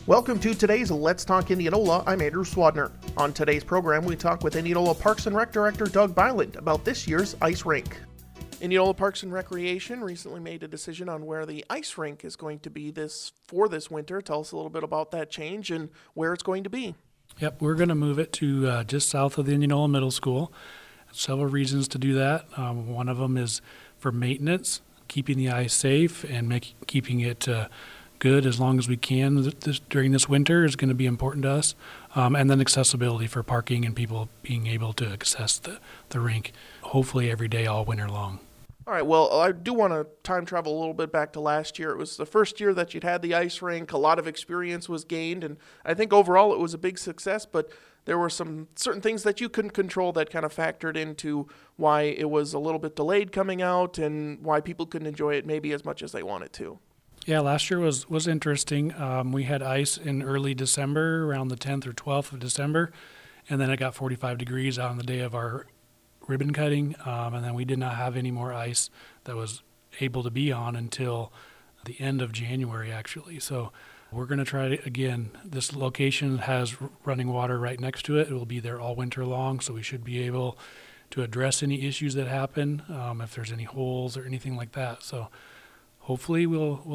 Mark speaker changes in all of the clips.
Speaker 1: Welcome to today's Let's Talk Indianola. I'm Andrew Swadner. On today's program, we talk with Indianola Parks and Rec Director Doug Byland about this year's ice rink. Indianola Parks and Recreation recently made a decision on where the ice rink is going to be this winter. Tell us a little bit about that change and where it's going to be.
Speaker 2: Yep, we're going to move it to just south of the Indianola Middle School. Several reasons to do that. One of them is for maintenance, keeping the ice safe and keeping it good as long as we can during this winter is going to be important to us. And then accessibility for parking and people being able to access the rink, hopefully every day all winter long.
Speaker 1: All right, well, I do want to time travel a little bit back to last year. It was the first year that you'd had the ice rink. A lot of experience was gained, and I think overall it was a big success, but there were some certain things that you couldn't control that kind of factored into why it was a little bit delayed coming out and why people couldn't enjoy it maybe as much as they wanted to.
Speaker 2: Yeah, last year was interesting. We had ice in early December, around the 10th or 12th of December, and then it got 45 degrees on the day of our ribbon cutting, and then we did not have any more ice that was able to be on until the end of January, actually. So we're going to try it again. This location has running water right next to it. It will be there all winter long, so we should be able to address any issues that happen, if there's any holes or anything like that. So hopefully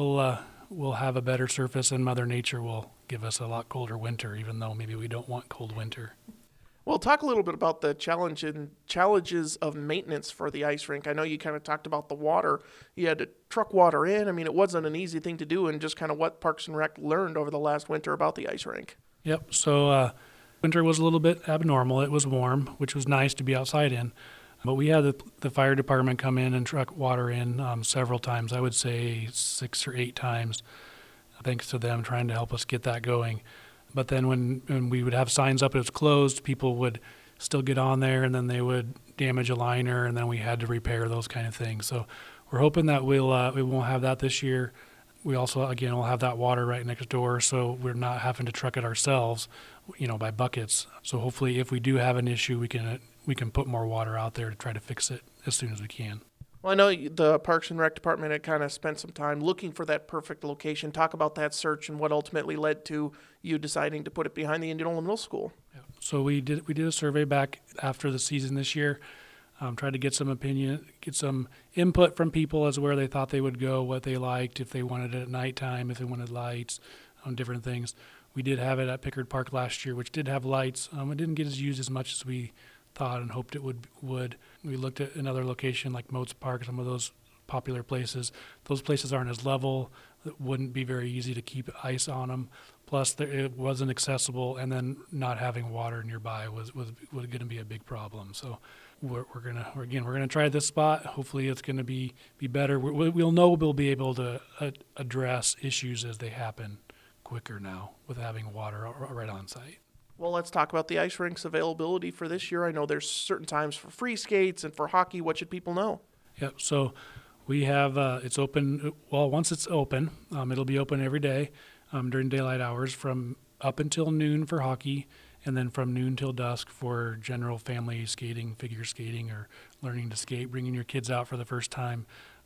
Speaker 2: we'll have a better surface, and Mother Nature will give us a lot colder winter, even though maybe we don't want cold winter.
Speaker 1: Well, talk a little bit about the challenges of maintenance for the ice rink. I know you kind of talked about the water. You had to truck water in. I mean, it wasn't an easy thing to do, and just kind of what Parks and Rec learned over the last winter about the ice rink.
Speaker 2: Yep, so winter was a little bit abnormal. It was warm, which was nice to be outside in. But we had the fire department come in and truck water in several times. I would say 6 or 8 times, thanks to them trying to help us get that going. But then when we would have signs up, it was closed, people would still get on there, and then they would damage a liner, and then we had to repair those kind of things. So we're hoping that we won't have that this year. We also, again, will have that water right next door, so we're not having to truck it ourselves, by buckets. So hopefully if we do have an issue, we can put more water out there to try to fix it as soon as we can.
Speaker 1: Well, I know the Parks and Rec Department had kind of spent some time looking for that perfect location. Talk about that search and what ultimately led to you deciding to put it behind the Indianola Middle School.
Speaker 2: Yeah. So we did a survey back after the season this year, tried to get some opinion, get some input from people as where they thought they would go, what they liked, if they wanted it at nighttime, if they wanted lights, different things. We did have it at Pickard Park last year, which did have lights. It didn't get used as much as we thought and hoped it would. We looked at another location like Moats Park, some of those popular places. Those places aren't as level. It wouldn't be very easy to keep ice on them. Plus, it wasn't accessible, and then not having water nearby was going to be a big problem. So we're gonna try this spot. Hopefully, it's going to be better. We'll know we'll be able to address issues as they happen quicker now with having water right on site.
Speaker 1: Well, let's talk about the ice rink's availability for this year. I know there's certain times for free skates and for hockey. What should people know?
Speaker 2: Yep. So we have it's open. Well, once it's open, it'll be open every day during daylight hours from up until noon for hockey, and then from noon till dusk for general family skating, figure skating, or learning to skate, bringing your kids out for the first time.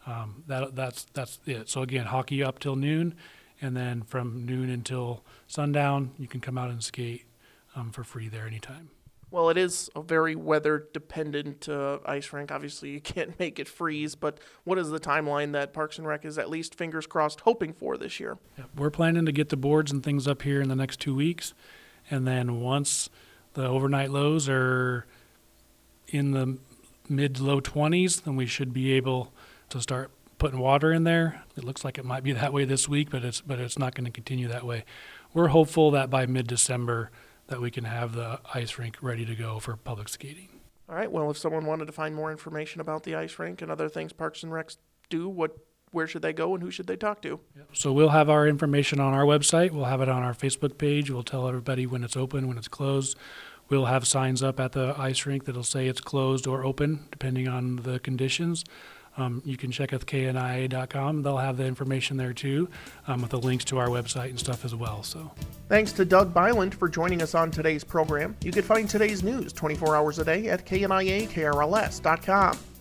Speaker 2: That's it. So again, hockey up till noon, and then from noon until sundown, you can come out and skate for free there anytime.
Speaker 1: Well, it is a very weather-dependent ice rink. Obviously, you can't make it freeze, but what is the timeline that Parks and Rec is, at least fingers crossed, hoping for this year?
Speaker 2: Yeah, we're planning to get the boards and things up here in the next 2 weeks, and then once the overnight lows are in the mid to low 20s, then we should be able to start putting water in there. It looks like it might be that way this week, but it's not going to continue that way. We're hopeful that by mid-December that we can have the ice rink ready to go for public skating.
Speaker 1: All right. Well, if someone wanted to find more information about the ice rink and other things Parks and Recs do, where should they go and who should they talk to?
Speaker 2: So we'll have our information on our website. We'll have it on our Facebook page. We'll tell everybody when it's open, when it's closed. We'll have signs up at the ice rink that'll say it's closed or open, depending on the conditions. You can check with knia.com. They'll have the information there too, with the links to our website and stuff as well. So,
Speaker 1: thanks to Doug Byland for joining us on today's program. You can find today's news 24 hours a day at kniakrls.com.